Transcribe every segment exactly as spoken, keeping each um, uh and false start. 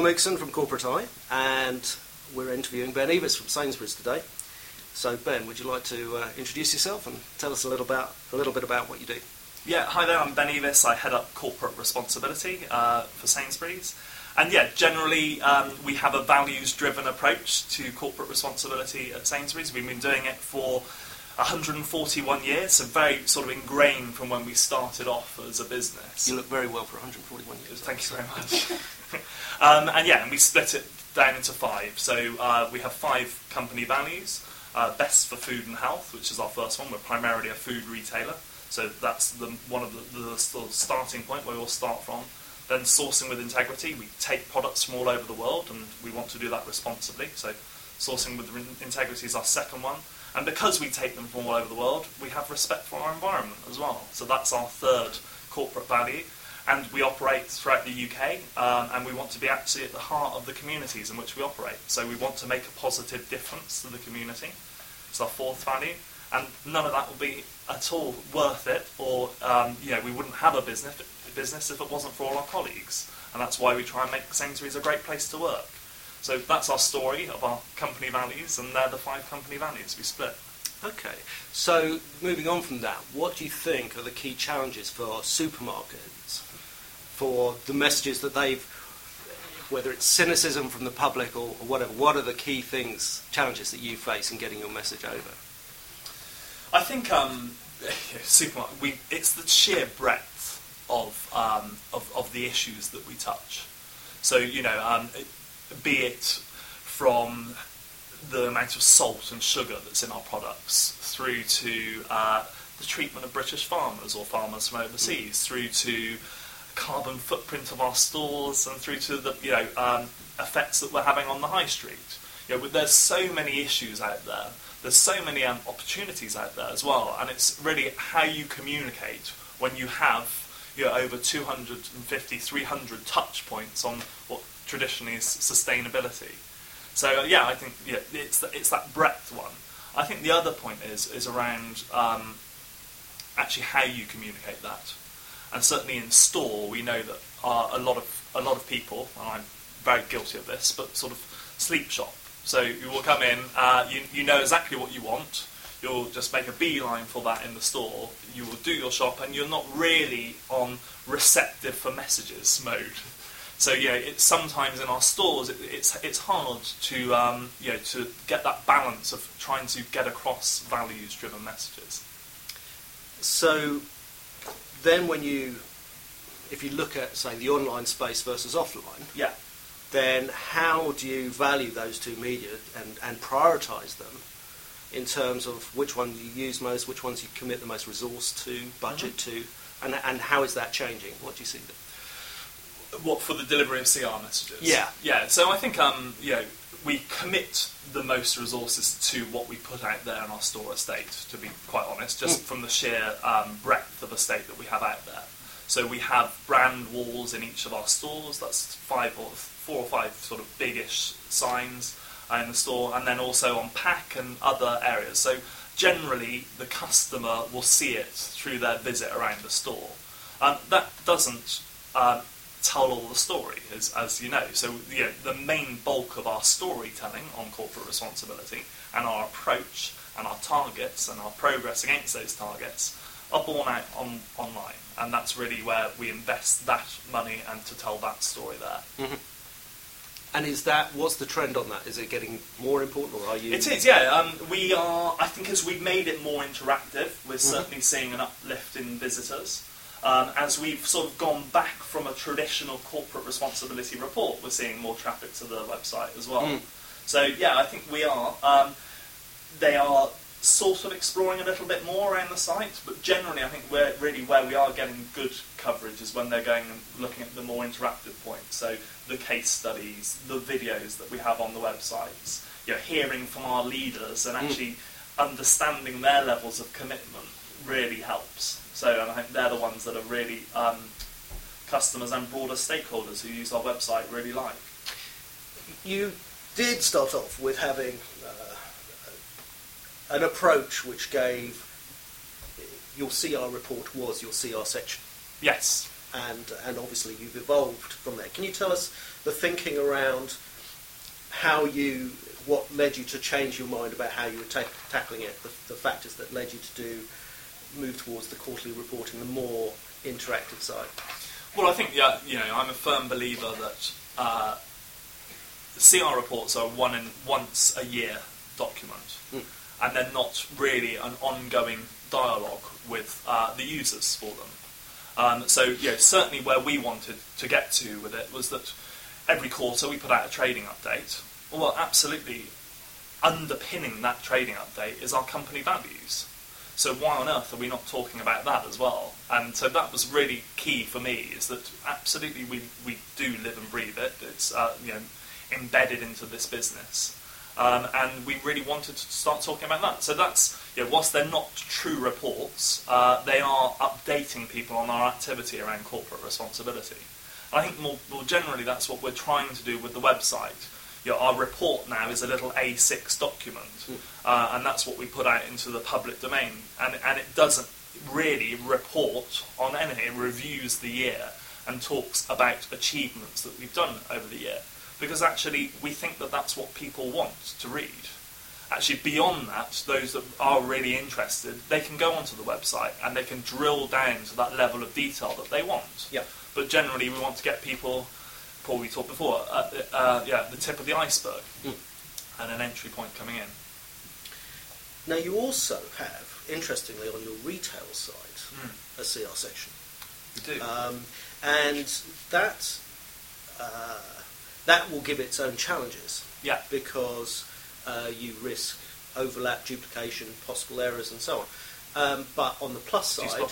Phil Nixon from Corporate Eye, and we're interviewing Ben Evis from Sainsbury's today. So Ben, would you like to uh, introduce yourself and tell us a little about a little bit about what you do? Yeah, hi there, I'm Ben Evis. I head up corporate responsibility uh, for Sainsbury's. And yeah, generally um, we have a values-driven approach to corporate responsibility at Sainsbury's. We've been doing it for one hundred forty-one years, so very sort of ingrained from when we started off as a business. You look very well for one hundred forty-one years. Thank you very much. um, and yeah, and we split it down into five. So uh, we have five company values. Uh, best for food and health, which is our first one. We're primarily a food retailer, so that's the, one of the, the sort of starting point where we'll start from. Then sourcing with integrity. We take products from all over the world, and we want to do that responsibly. So sourcing with integrity is our second one. And because we take them from all over the world, we have respect for our environment as well. So that's our third corporate value. And we operate throughout the U K, um, and we want to be actually at the heart of the communities in which we operate. So we want to make a positive difference to the community. It's our fourth value. And none of that would be at all worth it, or um, you know, we wouldn't have a business, business if it wasn't for all our colleagues. And that's why we try and make Sainsbury's a great place to work. So that's our story of our company values, and they're the five company values we split. Okay, so moving on from that, what do you think are the key challenges for supermarkets, for the messages that they've, whether it's cynicism from the public or, or whatever, what are the key things, challenges that you face in getting your message over? I think um, supermarket, we, it's the sheer breadth of, um, of of the issues that we touch. So, you know, um, it, be it from the amount of salt and sugar that's in our products, through to uh, the treatment of British farmers or farmers from overseas, mm. through to carbon footprint of our stores, and through to the you know um, effects that we're having on the high street. You know, there's so many issues out there. There's so many um, opportunities out there as well, and it's really how you communicate when you have you know over two hundred fifty, three hundred touch points on what traditionally is sustainability. So uh, yeah, I think yeah, it's the, it's that breadth one. I think the other point is is around um, actually how you communicate that, and certainly in store we know that uh, a lot of a lot of people, and I'm very guilty of this, but sort of sleep shop. So you will come in, uh, you you know exactly what you want. You'll just make a beeline for that in the store. You will do your shop, and you're not really on receptive for messages mode. So yeah, it's sometimes in our stores it, it's it's hard to um, you know to get that balance of trying to get across values-driven messages. So then, when you if you look at say the online space versus offline, yeah, then how do you value those two media and and prioritise them in terms of which ones you use most, which ones you commit the most resource to, budget mm-hmm. to, and and how is that changing? What do you see there? What, for the delivery of C R messages? Yeah. Yeah, so I think um, you know, we commit the most resources to what we put out there in our store estate, to be quite honest, just mm. from the sheer um, breadth of estate that we have out there. So we have brand walls in each of our stores, that's five or four or five sort of biggish signs in the store, and then also on pack and other areas. So generally the customer will see it through their visit around the store. Um, that doesn't um, tell all the story, as, as you know. So you know, the main bulk of our storytelling on corporate responsibility and our approach and our targets and our progress against those targets are borne out on online, and that's really where we invest that money and to tell that story there. Mm-hmm. And is that, what's the trend on that? Is it getting more important, or are you... It is, yeah. Um, we are, I think as we've made it more interactive, we're mm-hmm. certainly seeing an uplift in visitors. Um, as we've sort of gone back from a traditional corporate responsibility report, we're seeing more traffic to the website as well. Mm. So, yeah, I think we are. Um, they are sort of exploring a little bit more around the site, but generally I think we're really where we are getting good coverage is when they're going and looking at the more interactive points. So the case studies, the videos that we have on the websites, you know, hearing from our leaders and actually mm. understanding their levels of commitment really helps. So and I think they're the ones that are really um, customers and broader stakeholders who use our website really like. You did start off with having uh, an approach which gave, your C R report was your C R section. Yes. and and obviously you've evolved from there. Can you tell us the thinking around how you, what led you to change your mind about how you were ta- tackling it, the, the factors that led you to do, move towards the quarterly reporting, the more interactive side? Well, I think, yeah, you know, I'm a firm believer that uh, C R reports are one in, once a year document, mm. and they're not really an ongoing dialogue with uh, the users for them. Um, so, you know, certainly where we wanted to get to with it was that every quarter we put out a trading update. Well, absolutely underpinning that trading update is our company values. So why on earth are we not talking about that as well? And so that was really key for me, is that absolutely we, we do live and breathe it. It's uh, you know, embedded into this business. Um, and we really wanted to start talking about that. So that's, you know, whilst they're not true reports, uh, they are updating people on our activity around corporate responsibility. And I think more, more generally that's what we're trying to do with the website. You know, our report now is a little A six document, mm. uh, and that's what we put out into the public domain. And, and it doesn't really report on anything. It reviews the year and talks about achievements that we've done over the year. Because actually, we think that that's what people want to read. Actually, beyond that, those that are really interested, they can go onto the website and they can drill down to that level of detail that they want. Yep. But generally, we want to get people, Paul, we talked before, uh, uh, yeah, the tip of the iceberg, mm. and an entry point coming in. Now, you also have, interestingly, on your retail site, mm. a C R section. We do. Um, and that... Uh, That will give its own challenges, yeah, because uh, you risk overlap, duplication, possible errors, and so on. Um, but on the plus side,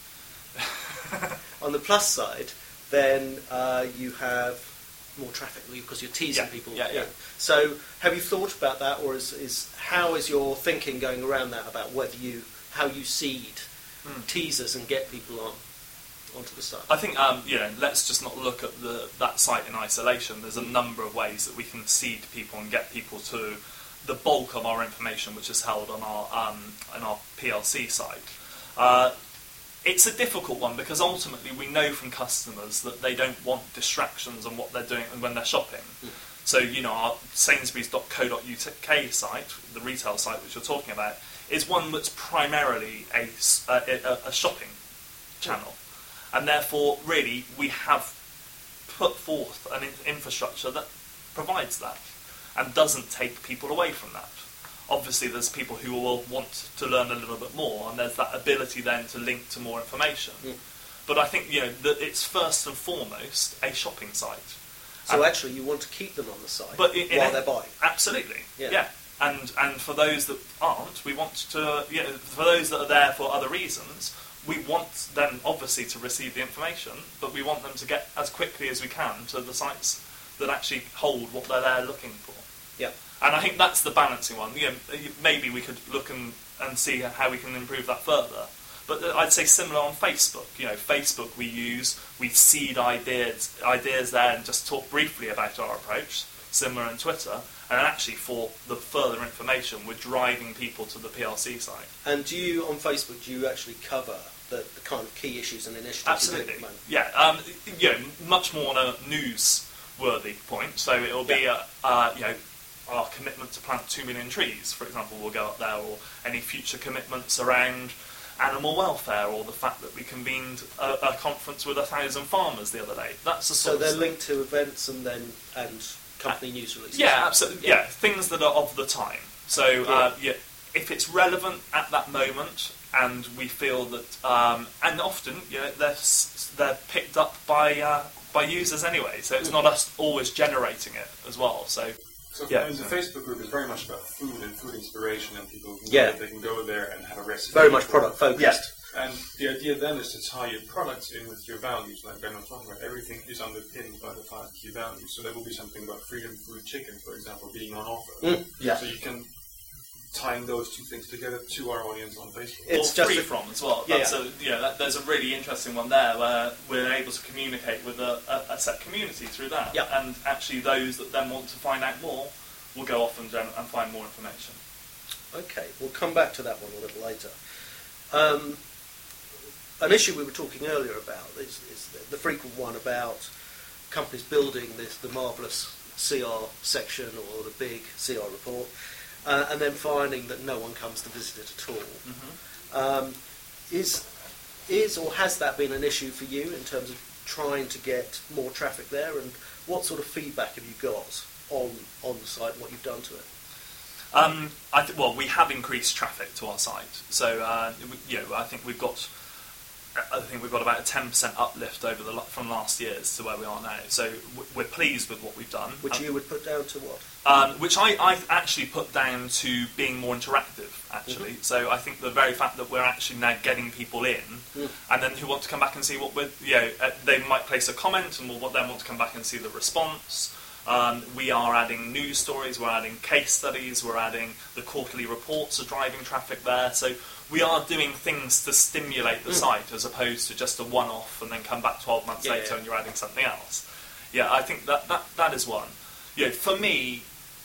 on the plus side, then uh, you have more traffic because you're teasing yeah. people. Yeah, yeah. So, have you thought about that, or is, is how is your thinking going around that about whether you how you seed mm. teasers and get people on? Onto the site? I think um, you know. Let's just not look at the that site in isolation. There's a number of ways that we can seed people and get people to the bulk of our information, which is held on our um, on our P L C site. Uh, it's a difficult one because ultimately we know from customers that they don't want distractions on what they're doing when they're shopping. Mm. So you know, our Sainsbury's dot co dot U K site, the retail site which you're talking about, is one that's primarily a a, a shopping channel. Mm. And therefore, really, we have put forth an in- infrastructure that provides that and doesn't take people away from that. Obviously, there's people who will want to learn a little bit more, and there's that ability then to link to more information. Mm. But I think, you know, that it's first and foremost a shopping site. So and actually, you want to keep them on the site but in, in while a, they're buying? Absolutely, yeah. yeah. And and for those that aren't, we want to, you know, for those that are there for other reasons, we want them, obviously, to receive the information, but we want them to get as quickly as we can to the sites that actually hold what they're there looking for. Yeah. And I think that's the balancing one. You know, maybe we could look and, and see how we can improve that further. But I'd say similar on Facebook. You know, Facebook we use, we seed ideas, ideas there and just talk briefly about our approach, similar on Twitter. And actually, for the further information, we're driving people to the P L C site. And do you, on Facebook, do you actually cover the, the kind of key issues and initiatives? Absolutely. Yeah. Um, you know, much more on a newsworthy point. So it will be, yeah. a, uh, you know, our commitment to plant two million trees, for example, will go up there, or any future commitments around animal welfare, or the fact that we convened a, a conference with a thousand farmers the other day. That's the sort so of they're linked to events and then and. company news releases. Yeah, absolutely. Yeah. yeah, things that are of the time. So, yeah. Uh, yeah, if it's relevant at that moment, and we feel that, um, and often, you know, they're they're picked up by uh, by users anyway. So it's not us always generating it as well. So, so yeah. the Facebook group is very much about food and food inspiration, and people can yeah. go, they can go there and have a recipe. Very much product focused. Yeah. And the idea then is to tie your products in with your values, like Ben was talking about. Everything is underpinned by the five key values. So there will be something about freedom food chicken, for example, being on offer. Mm, yeah. So you can tie those two things together to our audience on Facebook. It's or just free a, from as well. Yeah, That's yeah. A, you know, that, there's a really interesting one there where we're able to communicate with a, a, a set community through that. Yeah. And actually those that then want to find out more will go off and, and find more information. Okay, we'll come back to that one a little later. Um, an issue we were talking earlier about is, is the, the frequent one about companies building this the marvellous C R section or the big C R report, uh, and then finding that no one comes to visit it at all. Mm-hmm. Um, is is or has that been an issue for you in terms of trying to get more traffic there, and what sort of feedback have you got on on the site and what you've done to it? Um, I th- well, we have increased traffic to our site, so uh, we, you know, I think we've got, I think we've got about a ten percent uplift over the from last year's to where we are now. So w- we're pleased with what we've done. Which um, you would put down to what? Um, which I, I actually put down to being more interactive, actually. Mm-hmm. So I think the very fact that we're actually now getting people in, mm. and then who want to come back and see what we're, you know, uh, they might place a comment and will then want to come back and see the response. Um, we are adding news stories, we're adding case studies, we're adding the quarterly reports are driving traffic there. So we are doing things to stimulate the mm. site as opposed to just a one-off and then come back twelve months yeah, later yeah. and you're adding something else. Yeah, I think that, that, that is one. You know, for me,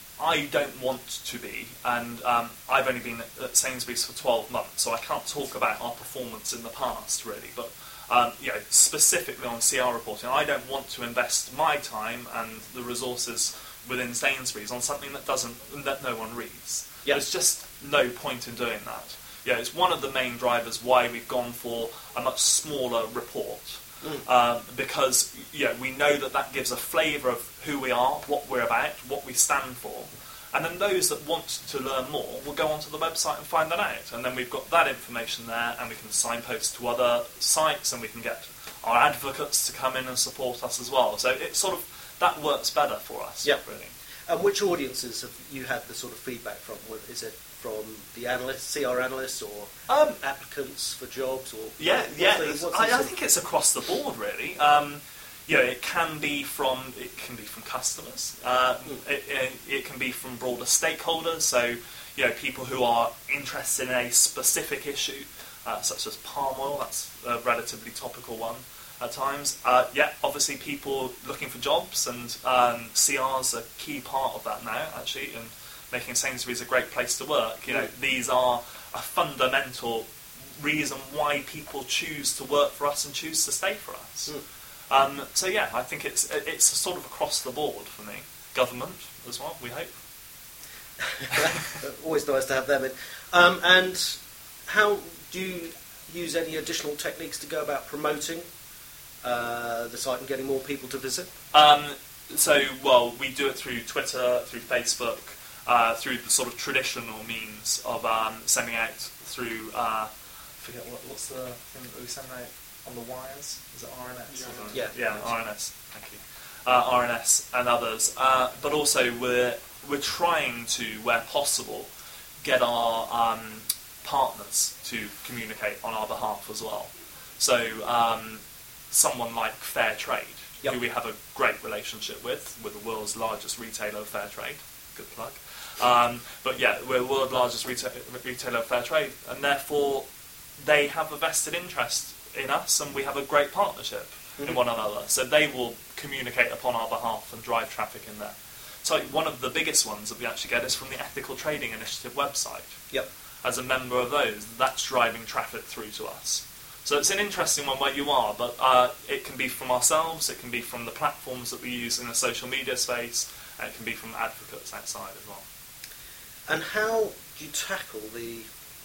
I don't want to be, and um, I've only been at, at Sainsbury's for twelve months, so I can't talk about our performance in the past, really, but Um, you know, specifically on C R reporting, I don't want to invest my time and the resources within Sainsbury's on something that doesn't, that no one reads. Yep. There's just no point in doing that. Yeah, it's one of the main drivers why we've gone for a much smaller report, Mm. um, because you know, we know that that gives a flavour of who we are, what we're about, what we stand for. And then those that want to learn more will go onto the website and find that out. And then we've got that information there, and we can signpost to other sites, and we can get our advocates to come in and support us as well. So it sort of, that works better for us, Yep. really. And which audiences have you had the sort of feedback from? What- Is it from the analysts, C R analysts, or Um, applicants for jobs? Or yeah, what's yeah. the- what's the I, I sort of- think it's across the board, really. Um, you know, it can be from it can be from customers. Uh, Mm. it, it, it can be from broader stakeholders. So, you know, people who are interested in a specific issue, uh, such as palm oil. That's a relatively topical one at times. Uh, yeah, obviously people looking for jobs, and um, C R's a key part of that now, actually, and making Sainsbury's a great place to work. You know, Mm. these are a fundamental reason why people choose to work for us and choose to stay for us. Mm. Um, so yeah, I think it's it's sort of across the board for me. Government as well, we hope. Always nice to have them in. Um, and how do you use any additional techniques to go about promoting uh, the site and getting more people to visit? Um, so, well, we do it through Twitter, through Facebook, uh, through the sort of traditional means of um, sending out through, uh, I forget what, what's the thing that we send out on the wires? Is it R N S? or something? Yeah. Yeah, R N S, thank you. Uh, R N S and others. Uh, but also we're, we're trying to, where possible, get our um, partners to communicate on our behalf as well. So um, someone like Fair Trade, Yep. who we have a great relationship with, with the world's largest retailer of fair trade. Good plug. Um, but yeah, we're the world's largest reta- retailer of fair trade, and therefore they have a vested interest in us, and we have a great partnership Mhm. in one another. So they will communicate upon our behalf and drive traffic in there. So one of the biggest ones that we actually get is from the Ethical Trading Initiative website. Yep. As a member of those, that's driving traffic through to us. So it's an interesting one where you are, but uh, it can be from ourselves, it can be from the platforms that we use in the social media space, and it can be from advocates outside as well. And how do you tackle the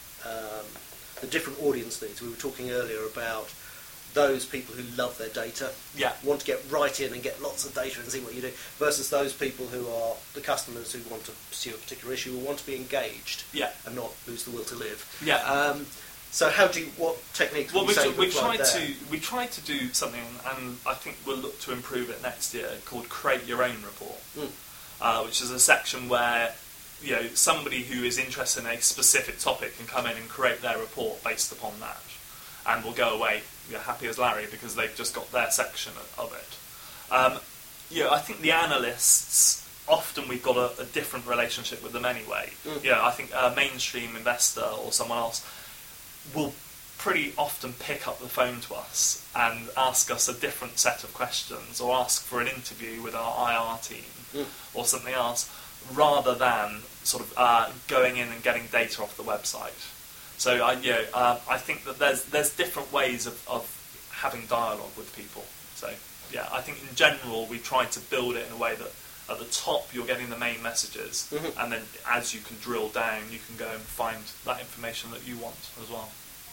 um, the different audience needs? We were talking earlier about those people who love their data, Yeah. want to get right in and get lots of data and see what you do, versus those people who are the customers who want to pursue a particular issue or want to be engaged Yeah. and not lose the will to live. Yeah. Um, so how do you, what techniques Well, would we you say we you apply tried there? to we tried to do something, and I think we'll look to improve it next year, called Create Your Own Report, Mm. uh, which is a section where you know somebody who is interested in a specific topic can come in and create their report based upon that, and will go away you know, happy as Larry because they've just got their section of it. Um, you know, I think the analysts, often we've got a, a different relationship with them anyway. Mm. You know, I think a mainstream investor or someone else will pretty often pick up the phone to us and ask us a different set of questions, or ask for an interview with our I R team Mm. or something else, rather than sort of uh, going in and getting data off the website. So I, you know, um, I think that there's there's different ways of, of having dialogue with people. So yeah, I think in general we try to build it in a way that at the top you're getting the main messages, mm-hmm. and then as you can drill down, you can go and find that information that you want as well.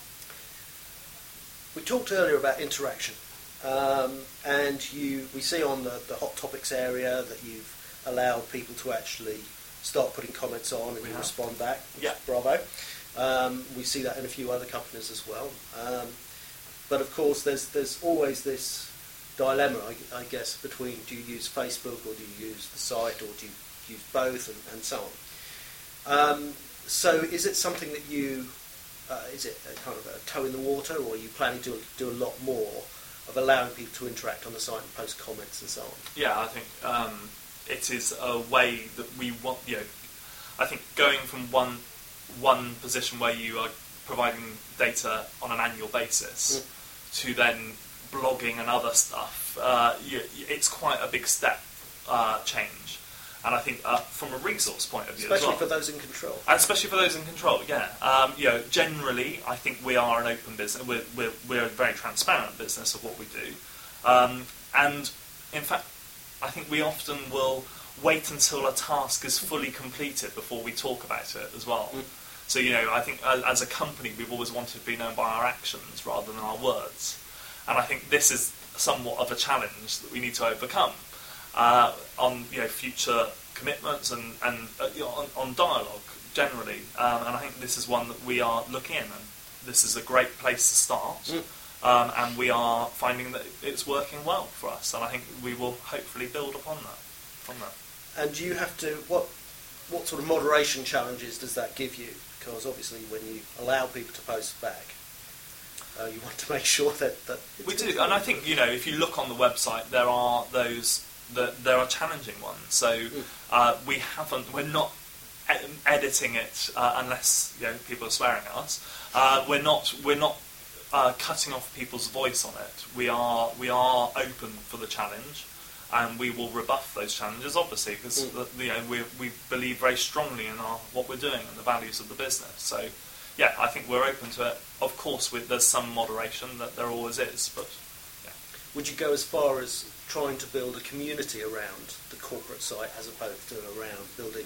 We talked earlier about interaction, um, and you we see on the, the hot topics area that you've allowed people to actually start putting comments on and we you have. respond back. Yeah. Bravo. Um, we see that in a few other companies as well. Um, but of course, there's there's always this dilemma, I, I guess, between do you use Facebook or do you use the site or do you use both and, and so on. Um, so is it something that you, uh, is it a kind of a toe in the water, or are you planning to do a lot more of allowing people to interact on the site and post comments and so on? Yeah, I think um, it is a way that we want, you know, I think going from one one position where you are providing data on an annual basis mm. to then blogging and other stuff, uh, you, it's quite a big step uh, change. And I think uh, from a resource point of view especially as well. for those in control. And especially for those in control, yeah. Um, you know, generally, I think we are an open business. We're, we're, we're a very transparent business of what we do. Um, and, in fact, I think we often will wait until a task is fully completed before we talk about it as well. Mm. So, you know, I think uh, as a company, we've always wanted to be known by our actions rather than our words. And I think this is somewhat of a challenge that we need to overcome uh, on, you know, future commitments and, and uh, you know, on, on dialogue generally. Um, and I think this is one that we are looking in, and this is a great place to start. Mm. Um, and we are finding that it's working well for us, and I think we will hopefully build upon that. From that. And do you have to, what what sort of moderation challenges does that give you? Because obviously when you allow people to post back, uh, you want to make sure that... that we do, and I think, you know, if you look on the website, there are those, the, there are challenging ones. So mm. uh, we haven't, we're not ed- editing it uh, unless, you know, people are swearing at us. Uh, we're not, we're not uh, cutting off people's voice on it. We are, we are open for the challenge. And we will rebuff those challenges, obviously, because mm. you know, we we believe very strongly in our what we're doing and the values of the business. So, yeah, I think we're open to it. Of course, with, there's some moderation that there always is, but yeah. Would you go as far as trying to build a community around the corporate site as opposed to around building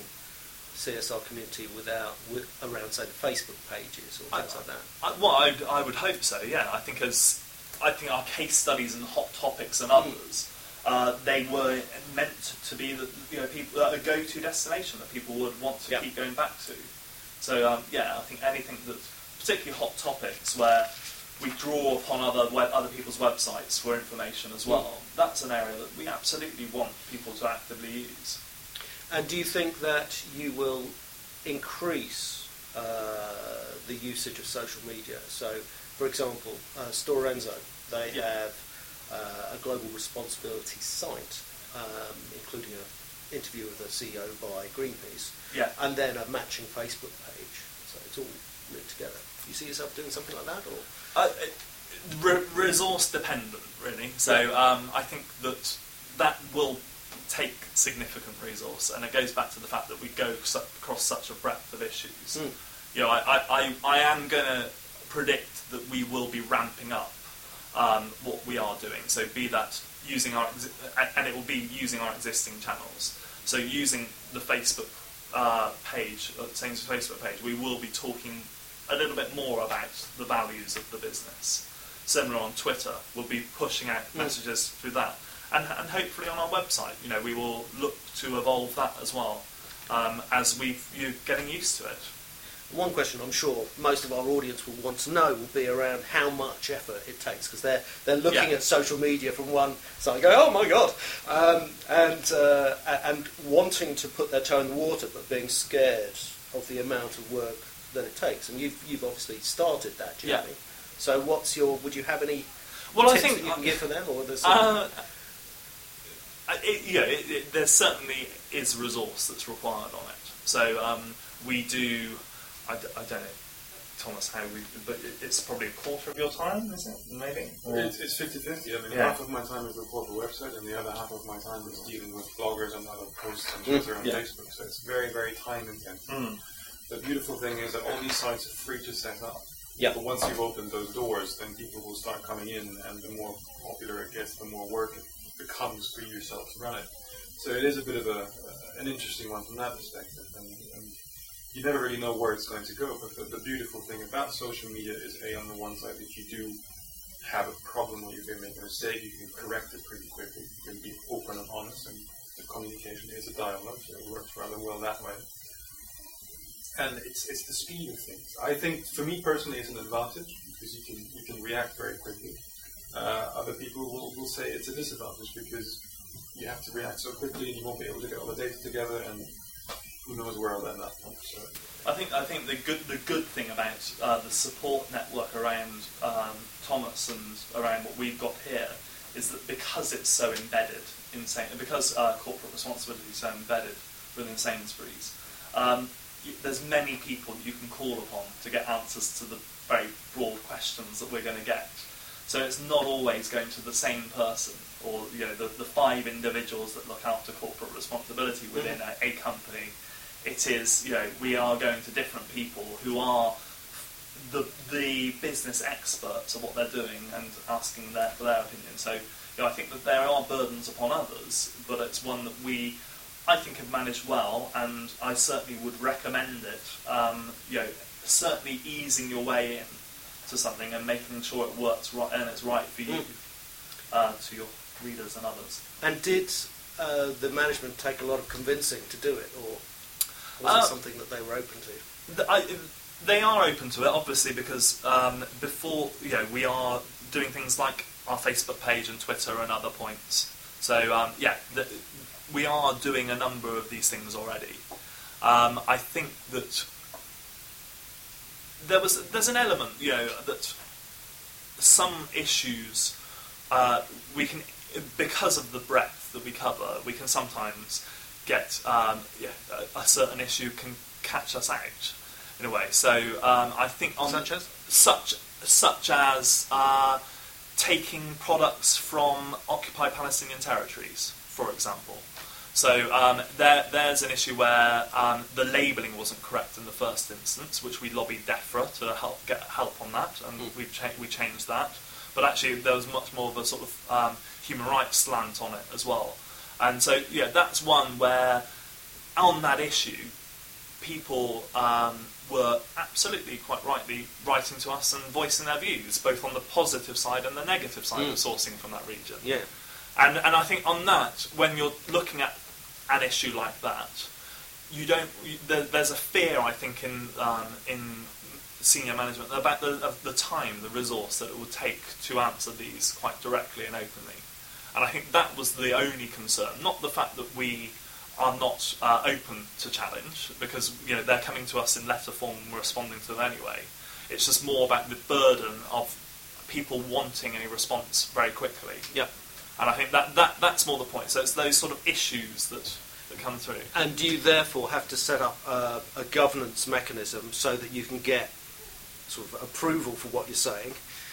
C S R community without with, around, say, the Facebook pages or things I, like that? I, well, I'd, I would hope so. Yeah, I think as I think our case studies and hot topics and others. Mm. Uh, they were meant to be the, you know, people, uh, a go-to destination that people would want to yep. keep going back to. So um, yeah, I think anything that, particularly hot topics, where we draw upon other web, other people's websites for information as well. Mm. That's an area that we absolutely want people to actively use. And do you think that you will increase uh, the usage of social media? So, for example, uh, Stora Enso, they yeah. have. Uh, a global responsibility site, um, including an interview with the C E O by Greenpeace, yeah. and then a matching Facebook page. So it's all linked together. Do you see yourself doing something like that, or uh, re- resource dependent, really? So yeah. um, I think that that will take significant resource, and it goes back to the fact that we go su- across such a breadth of issues. Mm. You know, I, I, I, I am going to predict that we will be ramping up. Um, what we are doing, so be that using our, exi- and it will be using our existing channels. So using the Facebook uh, page, uh, Sainsbury's Facebook page, we will be talking a little bit more about the values of the business. Similar on Twitter, we'll be pushing out mm. messages through that, and and hopefully on our website, you know, we will look to evolve that as well, um, as we you're getting used to it. One question I'm sure most of our audience will want to know will be around how much effort it takes, because they're they're looking yeah. at social media from one side and going, oh my god, um, and uh, and wanting to put their toe in the water, but being scared of the amount of work that it takes. And you've you've obviously started that journey. Yeah. So what's your? Would you have any well, tips I think that you can give for them, or there's uh, it, yeah, it, it, there certainly is resource that's required on it. So um, we do. I, d- I don't know, Thomas, how we... But it's probably a quarter of your time, is it? Maybe? It's, it's fifty-fifty. I mean, yeah. half of my time is with corporate website, and the other half of my time is dealing with bloggers and other posts on Twitter mm, and yeah. Facebook. So it's very, very time intensive. Mm. the beautiful thing is that all these sites are free to set up. Yeah. But once you've opened those doors, then people will start coming in, and the more popular it gets, the more work it becomes for yourself to run it. So it is a bit of a uh, an interesting one from that perspective, and, and you never really know where it's going to go. But the, the beautiful thing about social media is, A, on the one side, if you do have a problem or you're going to make a mistake, you can correct it pretty quickly. You can be open and honest, and the communication is a dialogue, so it works rather well that way. And it's it's the speed of things. I think, for me personally, it's an advantage because you can you can react very quickly. Uh, other people will, will say it's a disadvantage because you have to react so quickly and you won't be able to get all the data together, and who knows where I'll end up. So. I think I think the good the good thing about uh, the support network around um, Thomas and around what we've got here is that because it's so embedded in Sain- because uh, corporate responsibility is so embedded within Sainsbury's, um, y- there's many people you can call upon to get answers to the very broad questions that we're going to get. So it's not always going to the same person or you know the, the five individuals that look after corporate responsibility within a, a company. It is, you know, we are going to different people who are the the business experts of what they're doing and asking their, for their opinion. So, you know, I think that there are burdens upon others, but it's one that we, I think, have managed well, and I certainly would recommend it. Um, you know, certainly easing your way in to something and making sure it works right and it's right for you, uh, to your readers and others. And did uh, the management take a lot of convincing to do it, or was Uh, it something that they were open to? The, I, they are open to it, obviously, because um, before, you know, we are doing things like our Facebook page and Twitter and other points. So, um, yeah, the, we are doing a number of these things already. Um, I think that there was there's an element, you know, that some issues uh, we can, because of the breadth that we cover, we can sometimes get um, yeah, a, a certain issue can catch us out in a way. So um, I think on Such as? such such as uh, taking products from occupied Palestinian territories, for example. So um, there, there's an issue where um, the labelling wasn't correct in the first instance, which we lobbied DEFRA to help get help on that, and Mm. we cha- we changed that. But actually, there was much more of a sort of um, human rights slant on it as well. And so, yeah, that's one where, on that issue, people um, were absolutely, quite rightly, writing to us and voicing their views, both on the positive side and the negative side Mm. of sourcing from that region. Yeah. And and I think on that, when you're looking at an issue like that, you don't. You, there, there's a fear, I think, in um, in senior management about the of the time, the resource that it would take to answer these quite directly and openly. And I think that was the only concern, not the fact that we are not uh, open to challenge, because you know they're coming to us in letter form and we're responding to them anyway. It's just more about the burden of people wanting a response very quickly. Yeah. And I think that, that that's more the point. So it's those sort of issues that, that come through. And do you therefore have to set up a, a governance mechanism so that you can get sort of approval for what you're saying,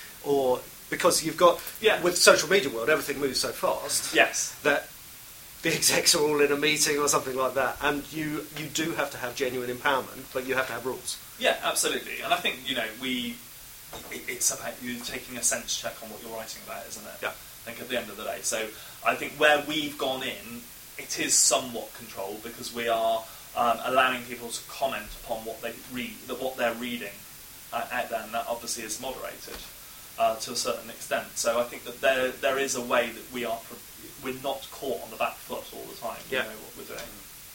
or because you've got Yeah. with social media world everything moves so fast Yes. that the execs are all in a meeting or something like that, and you you do have to have genuine empowerment, but you have to have rules. Yeah, absolutely. And I think, you know, we it, it's about you taking a sense check on what you're writing about, isn't it? Yeah. I think at the end of the day. So I think where we've gone in, it is somewhat controlled because we are um, allowing people to comment upon what they read, that what they're reading uh, out there, and that obviously is moderated uh, to a certain extent. So I think that there there is a way that we are pro- we're not caught on the back foot all the time. Yeah. We know what we're doing.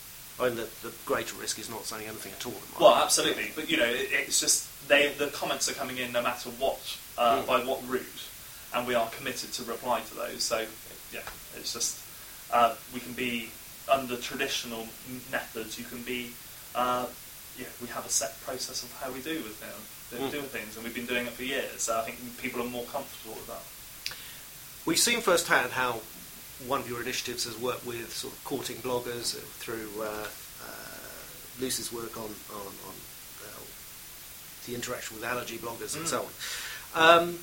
I mean, the, the greater risk is not saying anything at all. in my Well, view. absolutely, but you know, it, it's just they the comments are coming in no matter what uh, Mm. by what route, and we are committed to reply to those. So yeah, it's just uh, we can be under traditional m- methods. You can be uh, yeah, we have a set process of how we do with you know, Mm. do things, and we've been doing it for years. So I think people are more comfortable with that. We've seen firsthand how one of your initiatives has worked with sort of courting bloggers uh, through uh, uh, Lucy's work on, on, on uh, the interaction with allergy bloggers and Mm. so on. Um,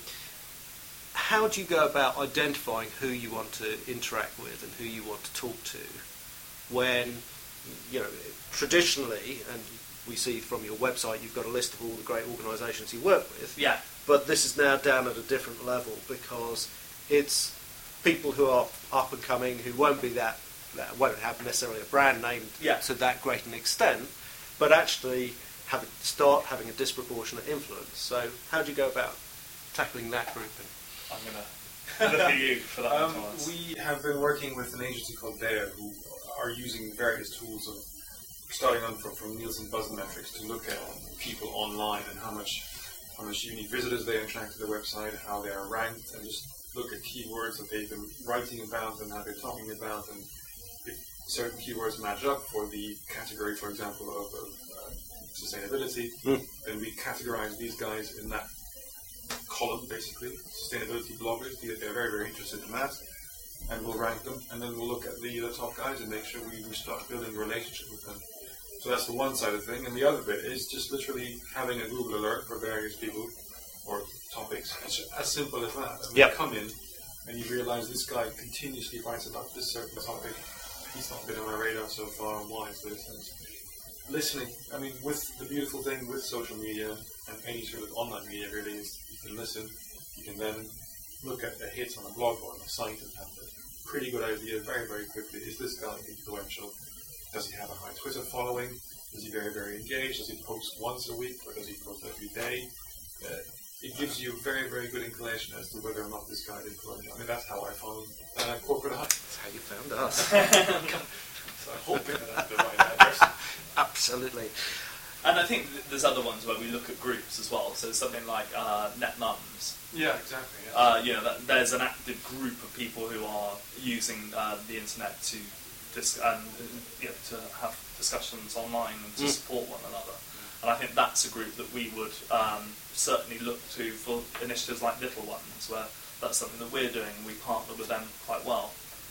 how do you go about identifying who you want to interact with and who you want to talk to when, you know, traditionally, and we see from your website, you've got a list of all the great organisations you work with. Yeah. But this is now down at a different level because it's people who are up and coming who won't be that, that won't have necessarily a brand name yeah. to that great an extent, but actually have a, start having a disproportionate influence. So how do you go about tackling that grouping? I'm going to look at you for that. Um, one, we have been working with an agency called Dare, who are using various tools of starting on from, from Nielsen Buzz Metrics to look at people online and how much how much unique visitors they attract to their website, how they are ranked, and just look at keywords that they've been writing about and how they're talking about, and if certain keywords match up for the category, for example, of, of uh, sustainability, mm. then we categorize these guys in that column, basically, sustainability bloggers, they're very, very interested in that, and we'll rank them, and then we'll look at the, the top guys and make sure we, we start building a relationship with them. So that's the one side of the thing, and the other bit is just literally having a Google alert for various people or topics. It's as simple as that. And yep. you come in and you realize this guy continuously writes about this certain topic. He's not been on my radar so far. Why is this? And listening. I mean, with the beautiful thing with social media and any sort of online media really is you can listen. You can then look at the hits on a blog or on a site and have a pretty good idea very, very quickly. Is this guy influential? Does he have a high Twitter following? Is he very, very engaged? Does he post once a week or does he post every day? Uh, it gives you very, very good inclination as to whether or not this guy is influential. I mean, that's how I found uh, Corporate High. That's how you found us. So I hope that's the right address. Absolutely. And I think th- there's other ones where we look at groups as well. So something like uh, Net Mums. Yeah, exactly. Yeah. Uh, you know, that, there's an active group of people who are using uh, the internet to dis- and you know, to have discussions online and to mm. support one another. Mm. And I think that's a group that we would um, certainly look to for initiatives like Little Ones, where that's something that we're doing. We partner with them quite well.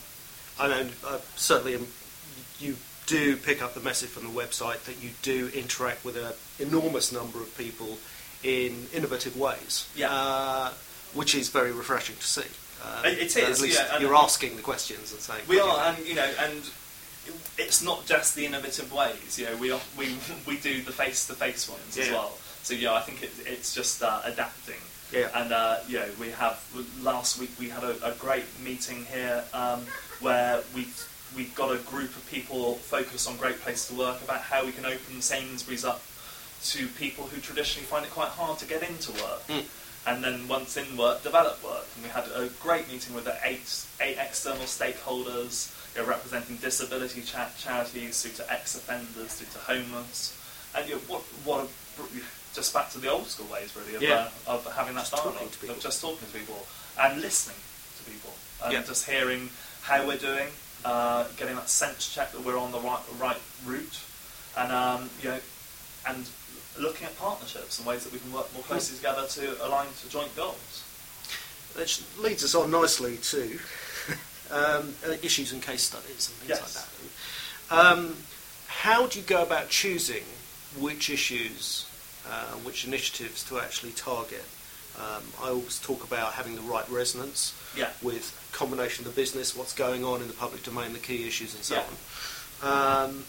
I know, uh, certainly um, you do pick up the message from the website that you do interact with an enormous number of people in innovative ways, yeah. uh, which is very refreshing to see. Uh, it, it is. At least yeah, you're asking the questions and saying we are, and you know, and it's not just the innovative ways. You know, we are, we we do the face-to-face ones yeah. as well. So yeah, I think it, it's just uh, adapting. Yeah. And uh, you know, we have last week we had a, a great meeting here um, where we. We've got a group of people focused on Great Place to Work about how we can open Sainsbury's up to people who traditionally find it quite hard to get into work. Mm. And then once in work, develop work. And we had a great meeting with the eight, eight external stakeholders, you know, representing disability cha- charities, through to ex-offenders, through to homeless. And you know, what, what a, just back to the old school ways, really, of, yeah. uh, of having that just dialogue, of just talking to people and listening to people, and yeah. just hearing how we're doing. Uh, getting that sense check that we're on the right right route, and um, you know, and looking at partnerships and ways that we can work more closely together to align to joint goals. Which leads us on nicely to um, uh, issues and case studies and things yes. like that. Um, how do you go about choosing which issues, uh, which initiatives to actually target? Um, I always talk about having the right resonance yeah. with combination of the business, what's going on in the public domain, the key issues, and so yeah. on. Um,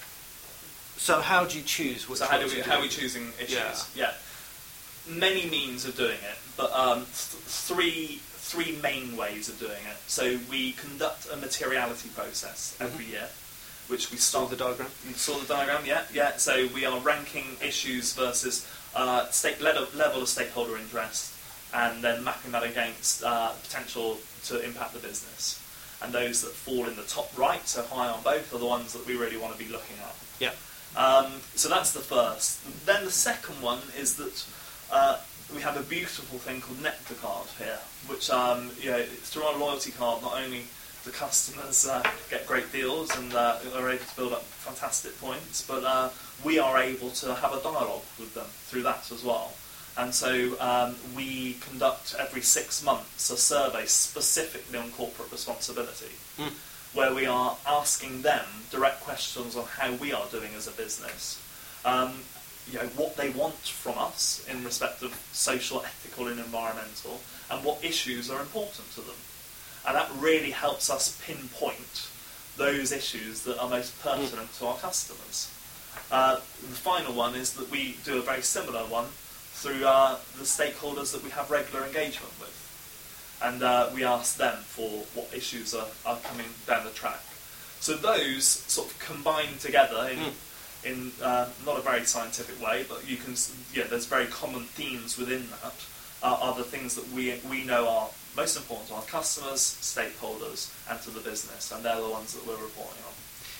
so, how do you choose? Which so, how do we? do How are we choosing issues? Yeah. yeah. Many means of doing it, but um, th- three three main ways of doing it. So, we conduct a materiality process every mm-hmm. year, which we start. Saw the diagram. You saw the diagram, yeah, yeah. So, we are ranking issues versus. Uh, state level, level of stakeholder interest, and then mapping that against uh, potential to impact the business. And those that fall in the top right, so high on both, are the ones that we really want to be looking at. Yeah. Um, so that's the first. Then the second one is that uh, we have a beautiful thing called Nectar Card here, which um, you know, through our loyalty card, not only the customers uh, get great deals and uh, are able to build up fantastic points, but uh, we are able to have a dialogue with them through that as well. And so um, we conduct every six months a survey specifically on corporate responsibility, mm. where we are asking them direct questions on how we are doing as a business, um, you know, what they want from us in respect of social, ethical and environmental, and what issues are important to them. And that really helps us pinpoint those issues that are most pertinent mm. to our customers. Uh, the final one is that we do a very similar one through uh, the stakeholders that we have regular engagement with. And uh, we ask them for what issues are, are coming down the track. So those sort of combine together in, mm. in uh, not a very scientific way, but you can, yeah, there's very common themes within that, uh, are the things that we, we know are most important to our customers, stakeholders, and to the business, and they're the ones that we're reporting on.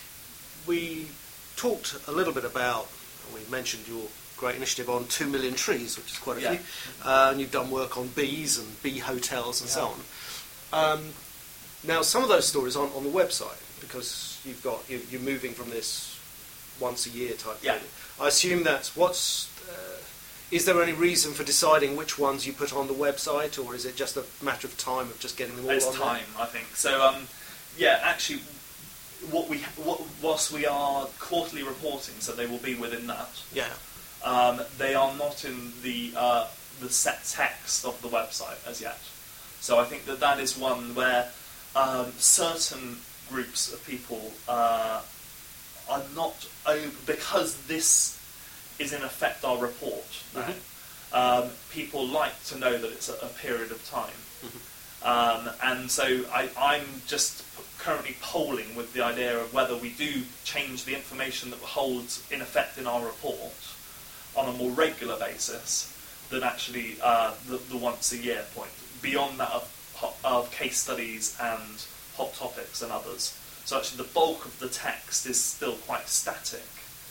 We talked a little bit about, we mentioned your great initiative on two million trees, which is quite a yeah. few, uh, and you've done work on bees and bee hotels and yeah. so on. Um, now, some of those stories aren't on the website, because you've got, you, you're moving from this once a year type yeah. thing. I assume that's, what's, uh, is there any reason for deciding which ones you put on the website, or is it just a matter of time of just getting them all it's on It's time, there? I think. So, um, yeah, actually, what we, what, whilst we are quarterly reporting, so they will be within that, yeah. um, they are not in the, uh, the set text of the website as yet. So I think that that is one where um, certain groups of people uh, are not, over, because this is in effect our report now, mm-hmm. um, people like to know that it's a, a period of time. Mm-hmm. um, and so I, I'm just currently polling with the idea of whether we do change the information that holds in effect in our report on a more regular basis than actually uh, the, the once a year point, beyond that of, of case studies and hot topics and others. So actually the bulk of the text is still quite static.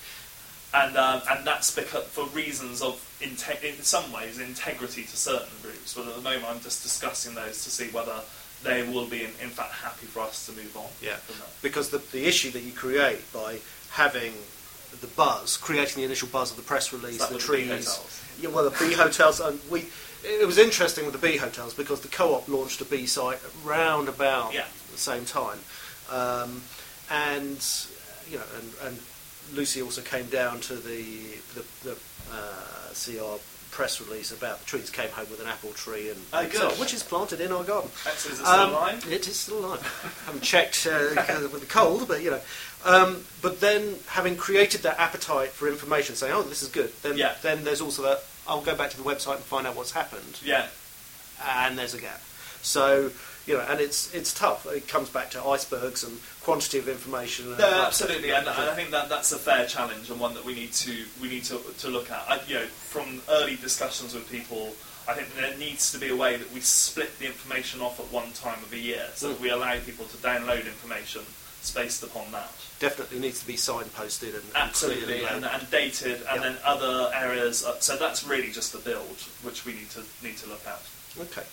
And um, and that's because for reasons of, integ- in some ways, integrity to certain groups. But at the moment I'm just discussing those to see whether they will be in, in fact happy for us to move on. Yeah, because the, the issue that you create by having the buzz, creating the initial buzz of the press release, so the trees. The yeah, well, the bee hotels, and we. It was interesting with the bee hotels because the Co-op launched a bee site round about yeah. the same time, um, and you know, and, and Lucy also came down to the the, the uh, C R press release about the trees. Came home with an apple tree and oh, so on, which is planted in our garden. Excellent. Is it still um, alive? It is still alive. I haven't checked uh, with the cold, but you know. Um, but then, having created that appetite for information, saying, "Oh, this is good," then yeah. then there's also that. I'll go back to the website and find out what's happened. Yeah. And there's a gap. So, you know, and it's it's tough. It comes back to icebergs and quantity of information. No, absolutely, and, and I think that that's a fair challenge and one that we need to we need to to look at. I, you know, from early discussions with people, I think there needs to be a way that we split the information off at one time of the year, so mm. that we allow people to download information based upon that. Definitely needs to be signposted and absolutely and, and, and dated, and yep. then other areas. Uh, so that's really just the build, which we need to need to look at. Okay.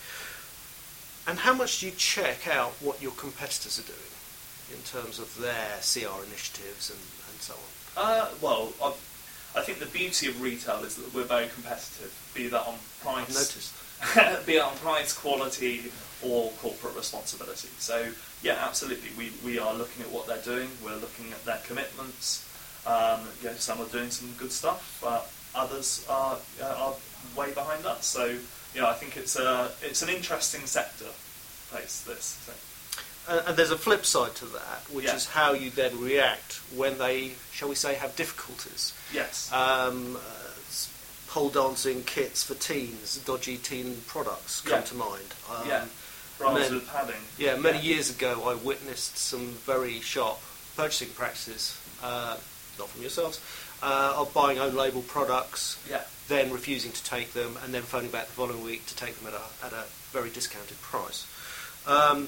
And how much do you check out what your competitors are doing in terms of their C R initiatives and, and so on? Uh, well, I've, I think the beauty of retail is that we're very competitive, be that on price. I've noticed. Be it on price, quality, or corporate responsibility. So, yeah, absolutely. We, we are looking at what they're doing. We're looking at their commitments. Um, you know, some are doing some good stuff. Uh, others are uh, are way behind us. So, you know, I think it's a it's an interesting sector place. This. So. Uh, and there's a flip side to that, which yeah. is how you then react when they, shall we say, have difficulties. Yes. Um, uh, pole dancing kits for teens, dodgy teen products come yeah. to mind. Um, yeah, bras many, with padding. Yeah, many yeah. years ago I witnessed some very sharp purchasing practices, uh, not from yourselves, uh, of buying own label products, yeah. then refusing to take them, and then phoning back the following week to take them at a, at a very discounted price. Um,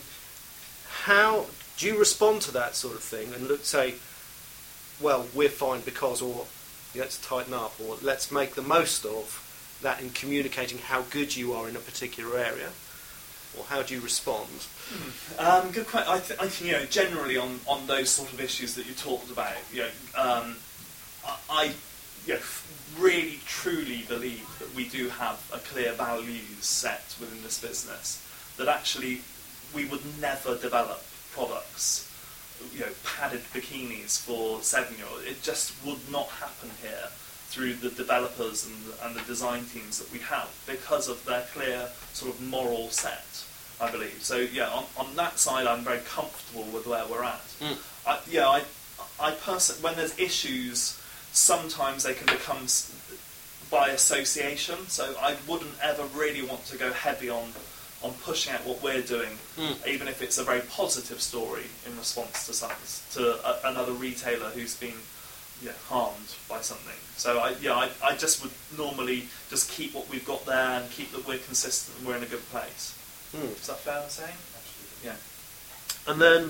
how do you respond to that sort of thing and look, say, well, we're fine because, or let's tighten up, or let's make the most of that in communicating how good you are in a particular area, or how do you respond? Um, good question. I, th- I think, you know, generally on, on those sort of issues that you talked about, you know, um, I, I you know, really truly believe that we do have a clear values set within this business, that actually we would never develop products, you know, padded bikinis for seven-year-olds. It just would not happen here through the developers and, and the design teams that we have because of their clear sort of moral set, I believe. So, yeah, on, on that side, I'm very comfortable with where we're at. Mm. I, yeah, I, I personally, when there's issues sometimes they can become s- by association. So I wouldn't ever really want to go heavy on on pushing out what we're doing, Mm. even if it's a very positive story in response to some, to a, another retailer who's been yeah, harmed by something. So I, yeah, I, I just would normally just keep what we've got there and keep that we're consistent and we're in a good place. Mm. Is that fair to say? Absolutely. Yeah. And then,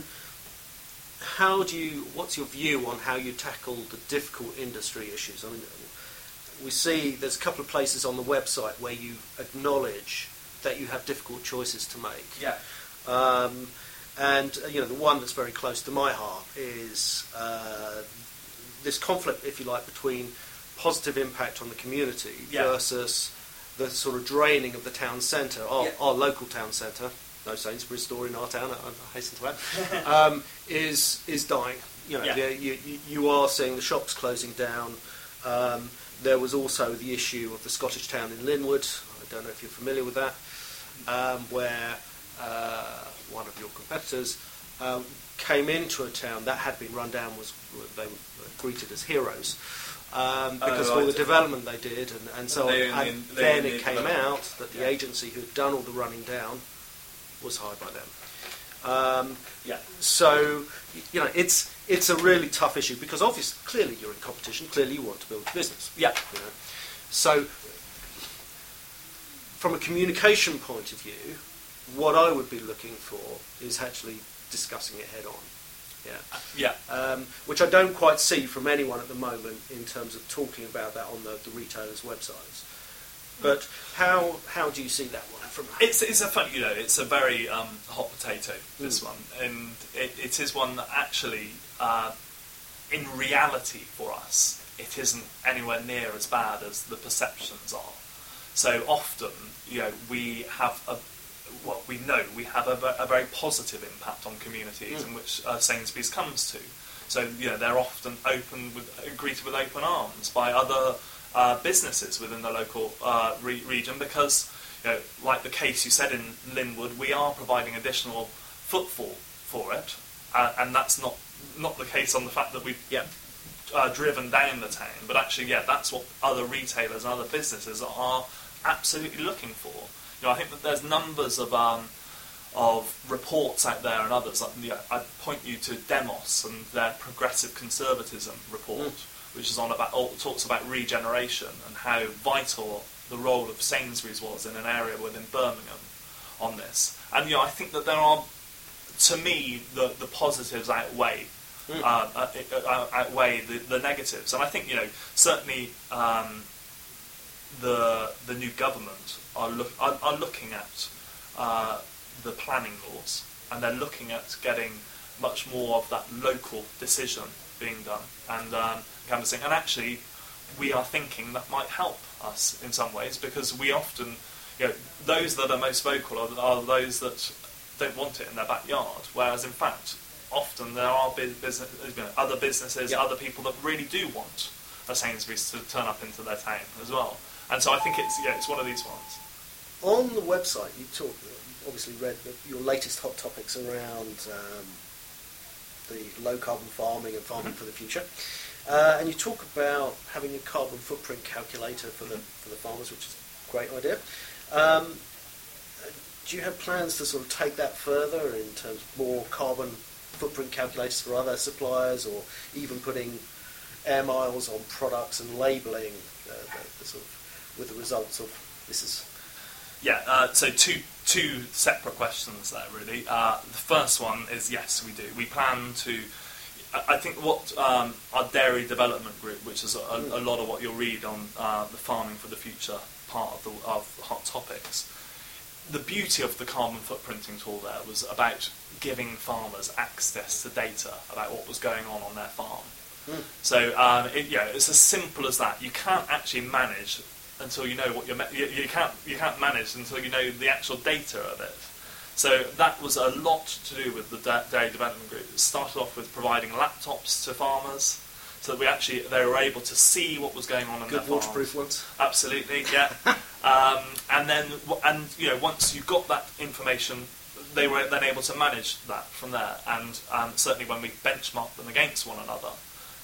how do you? What's your view on how you tackle the difficult industry issues? I mean, we see there's a couple of places on the website where you acknowledge that you have difficult choices to make. Yeah. Um, and uh, you know, the one that's very close to my heart is uh, this conflict, if you like, between positive impact on the community Yeah. versus the sort of draining of the town centre, our, Yeah. our local town centre. No Sainsbury's store in our town, I, I hasten to add, um, is is dying. You know, Yeah. the- you, you, you are seeing the shops closing down. Um, there was also the issue of the Scottish town in Linwood. I don't know if you're familiar with that, um, where uh, one of your competitors um, came into a town that had been run down. Was they were greeted as heroes um, because Oh, of all the right. development they did, and, and so They on. own And the- they then own it the came development. out that the Yeah. agency who had done all the running down was hired by them. Um, Yeah. so, you know, it's it's a really tough issue because obviously, clearly you're in competition, clearly you want to build a business. Yeah. You know. So, from a communication point of view, what I would be looking for is actually discussing it head on. Yeah. Yeah. Um, which I don't quite see from anyone at the moment in terms of talking about that on the, the retailers' websites. But how how do you see that one from? It's it's a fun, you know, it's a very um, hot potato, this Mm. one, and it, it is one that actually, uh, in reality for us, it isn't anywhere near as bad as the perceptions are. So often, you know, we have a, well, we know we have a, ve- a very positive impact on communities Mm. in which uh, Sainsbury's comes to. So, you know, they're often open with, greeted with open arms by other uh, businesses within the local uh, re- region because, you know, like the case you said in Linwood, we are providing additional footfall for it, uh, and that's not not the case on the fact that we've Yeah. uh, driven down the town, but actually, yeah, that's what other retailers and other businesses are absolutely looking for. You know, I think that there's numbers of um, of reports out there and others. Like, yeah, I point you to Demos and their progressive conservatism report, Mm. which is on about all, talks about regeneration and how vital the role of Sainsbury's was in an area within Birmingham on this. And you know, I think that there are, to me, the the positives outweigh Mm. uh, uh, uh, outweigh the, the negatives. And I think, you know, certainly um, the the new government are look are, are looking at uh, the planning laws, and they're looking at getting much more of that local decision being done and um, canvassing. And actually, we are thinking that might help us in some ways because we often, you know, those that are most vocal are, are those that don't want it in their backyard, whereas in fact, often there are bu- business, you know, other businesses, Yep. other people that really do want a Sainsbury's to turn up into their town as well. And so I think it's yeah, it's one of these ones. On the website, you talk, you obviously read the, your latest hot topics around um, the low carbon farming and farming for the future, uh, and you talk about having a carbon footprint calculator for the for the farmers, which is a great idea. Um, do you have plans to sort of take that further in terms of more carbon footprint calculators for other suppliers, or even putting air miles on products and labelling uh, the, the sort of with the results of this is. Yeah, uh, so two two separate questions there, really. Uh, the first one is yes, we do. We plan to. I I think what um, our dairy development group, which is a, a lot of what you'll read on uh, the farming for the future part of the of hot topics. The beauty of the carbon footprinting tool there was about giving farmers access to data about what was going on on their farm. Mm. So um, it, yeah, it's as simple as that. You can't actually manage until you know what you're. Ma- you, you can't you can't manage until you know the actual data of it. So that was a lot to do with the da- dairy development group. It started off with providing laptops to farmers, so that we actually they were able to see what was going on in Good their farms. waterproof ones. Absolutely, yeah. um, and then, w- and you know, once you got that information, they were then able to manage that from there. And um, certainly, when we benchmarked them against one another,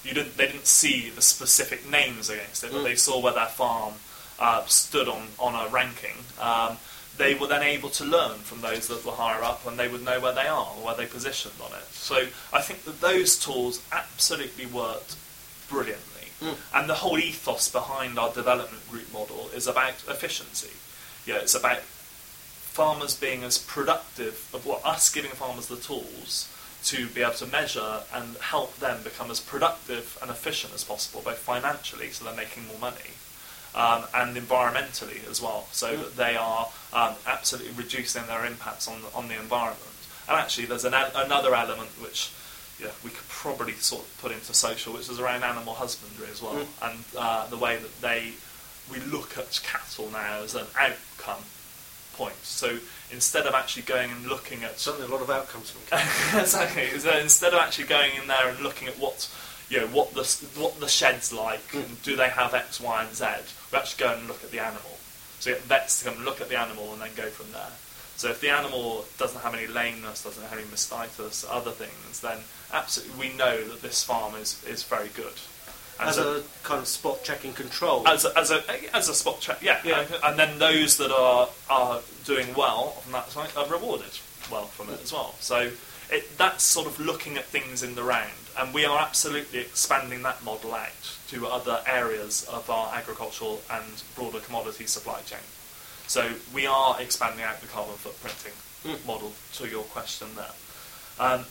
You didn't, they didn't see the specific names against it, but Mm. they saw where their farm uh, stood on, on a ranking. Um, they were then able to learn from those that were higher up, and they would know where they are, or where they positioned on it. So I think that those tools absolutely worked brilliantly. Mm. And the whole ethos behind our development group model is about efficiency. Yeah, it's about farmers being as productive, of what us giving farmers the tools to be able to measure and help them become as productive and efficient as possible, both financially, so they're making more money, um, and environmentally as well, so Mm. that they are um, absolutely reducing their impacts on the, on the environment. And actually, there's an, another element which yeah, we could probably sort of put into social, which is around animal husbandry as well, Mm. and uh, the way that they we look at cattle now as an outcome point. So instead of actually going and looking at Certainly a lot of outcomes from cattle. exactly, so instead of actually going in there and looking at what you know what the what the shed's like, Mm. and do they have X, Y, and Z, we actually go and look at the animal. So you get vets to come and look at the animal and then go from there. So if the animal doesn't have any lameness, doesn't have any mastitis, other things, then absolutely we know that this farm is, is very good. And As so, a kind of spot checking control. as a, as a as a spot check, yeah, Yeah. And, and then those that are are doing well from that side are rewarded well from it as well. So it, that's sort of looking at things in the round, and we are absolutely expanding that model out to other areas of our agricultural and broader commodity supply chain. So we are expanding out the carbon footprinting Mm. model to your question there. Um,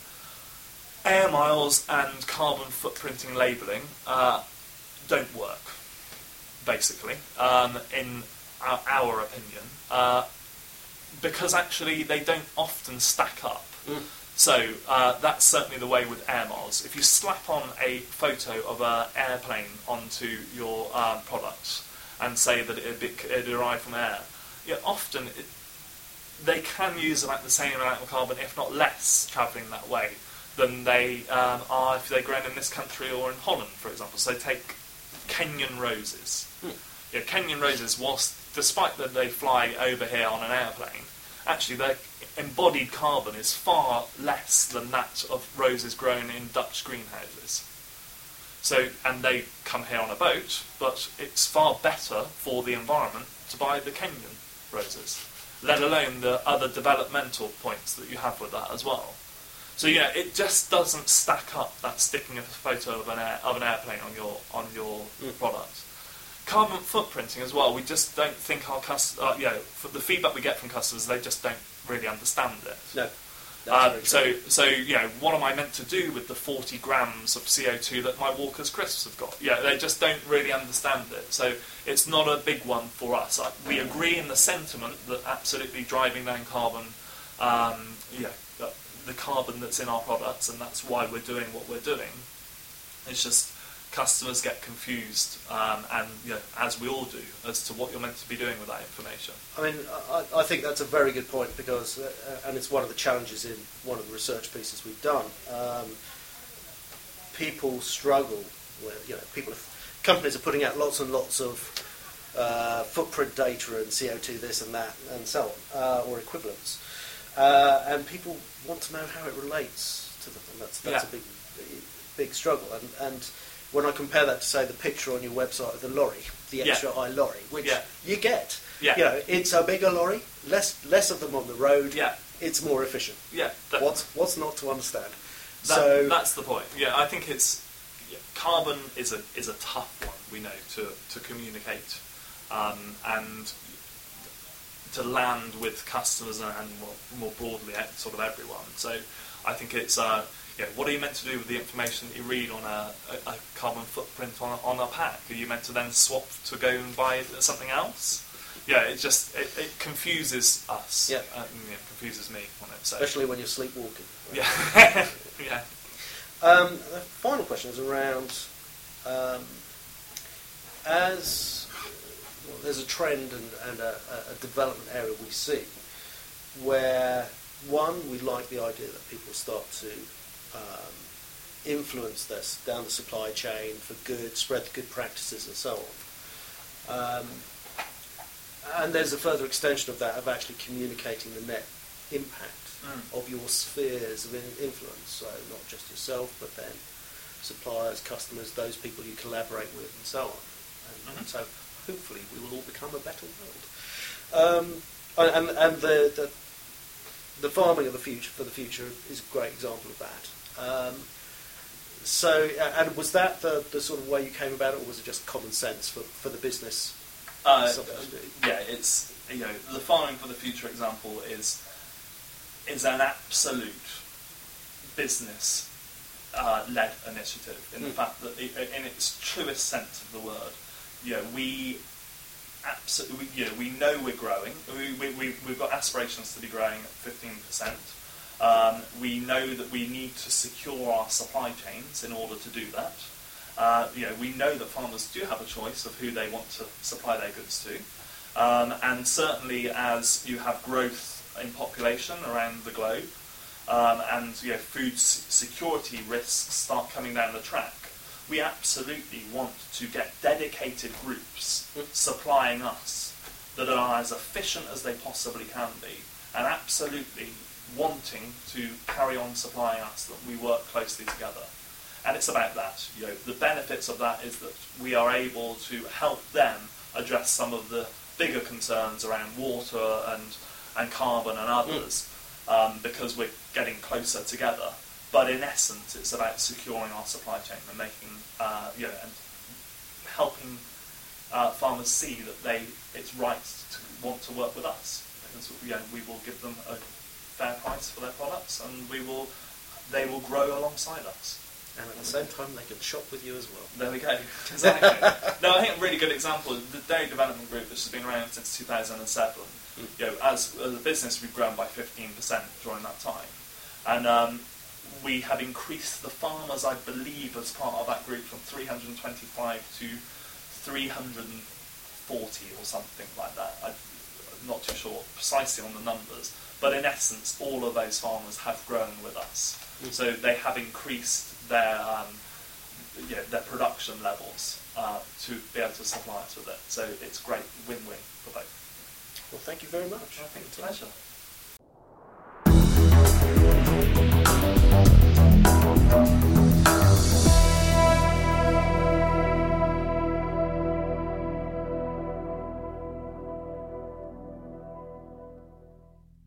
air miles and carbon footprinting labelling uh, don't work, basically, um, in our, our opinion, uh, because actually they don't often stack up. Mm. So uh, that's certainly the way with air miles. If you slap on a photo of an airplane onto your um, product and say that it, it, it derived from air, yeah, often it, they can use about the same amount of carbon, if not less, travelling that way than they um, are if they're grown in this country or in Holland, for example. So take Kenyan roses. Hmm. Yeah, Kenyan roses, whilst despite that they fly over here on an airplane, actually their embodied carbon is far less than that of roses grown in Dutch greenhouses. So, and they come here on a boat, but it's far better for the environment to buy the Kenyan roses, let alone the other developmental points that you have with that as well. So you know, it just doesn't stack up, that sticking a photo of an air, of an airplane on your on your Mm. product. Carbon footprinting as well. We just don't think our cust- uh, you know, for the feedback we get from customers, they just don't really understand it. No. Um, That's so, very true. so you know, what am I meant to do with the forty grams of C O two that my Walker's crisps have got? Yeah, they just don't really understand it. So it's not a big one for us. I, we agree in the sentiment that absolutely driving down carbon, um, yeah, the, the carbon that's in our products, and that's why we're doing what we're doing. It's just customers get confused, um, and you know, as we all do, as to what you're meant to be doing with that information. I mean, I, I think that's a very good point because, uh, and it's one of the challenges in one of the research pieces we've done. Um, people struggle with, you know, people, companies are putting out lots and lots of uh, footprint data and C O two this and that and so on, uh, or equivalents, uh, and people want to know how it relates to them, and that's that's Yeah. a big, big struggle. And and when I compare that to, say, the picture on your website of the lorry, the Yeah. extra I lorry, which Yeah. you get. Yeah. You know, it's a bigger lorry, less less of them on the road. Yeah. It's more efficient. Yeah. That, What's what's not to understand? That, so that's the point. Yeah, I think it's yeah, carbon is a is a tough one. We know to to communicate um, and to land with customers and, and more, more broadly, eh, sort of everyone. So I think it's uh, yeah, what are you meant to do with the information that you read on a, a, a carbon footprint on a, on a pack? Are you meant to then swap to go and buy something else? Yeah, it just it, it confuses us. Yeah. uh, yeah, confuses me on it. So. especially when you're sleepwalking. Yeah, yeah. Um, the final question is around um, as well, there's a trend and, and a, a development area we see where, one, we like the idea that people start to um, influence this down the supply chain for good, spread the good practices and so on. Um, and there's a further extension of that, of actually communicating the net impact Mm. of your spheres of in- influence, so not just yourself, but then suppliers, customers, those people you collaborate with, and so on. And, Mm-hmm. and so hopefully we will all become a better world. Um, and and the, the the farming of the future for the future is a great example of that. Um, so, and was that the, the sort of way you came about it, or was it just common sense for, for the business? Uh, something to do? yeah, it's, you know, the farming for the future example is is an absolute business uh, led initiative in the Mm. fact that it, in its truest sense of the word, you know, we absolutely, you know, we know we're growing. We, we, we, we've got aspirations to be growing at fifteen percent. Um, we know that we need to secure our supply chains in order to do that. Uh, you know, we know that farmers do have a choice of who they want to supply their goods to. Um, and certainly as you have growth in population around the globe, um, and you know, food s- security risks start coming down the track, we absolutely want to get dedicated groups supplying us that are as efficient as they possibly can be, and absolutely wanting to carry on supplying us, that we work closely together. And it's about that. You know, the benefits of that is that we are able to help them address some of the bigger concerns around water and and carbon and others, mm. um, because we're getting closer together. But in essence, it's about securing our supply chain and making, uh, you know, and helping uh, farmers see that they it's right to want to work with us, because you know, we will give them a fair price for their products, and we will they will grow alongside us. And at the same time, they can shop with you as well. There we go. Exactly. No, I think a really good example is the Dairy Development Group, which has been around since two thousand seven. Mm. You know, as, as a business, we've grown by fifteen percent during that time, and um, we have increased the farmers, I believe, as part of that group from three hundred twenty-five to three hundred forty or something like that. I'm not too sure precisely on the numbers, but in essence, all of those farmers have grown with us. Mm. So they have increased their um, you know, their production levels uh, to be able to supply us with it. So it's great, win-win for both. Well, thank you very much. I think it's a pleasure.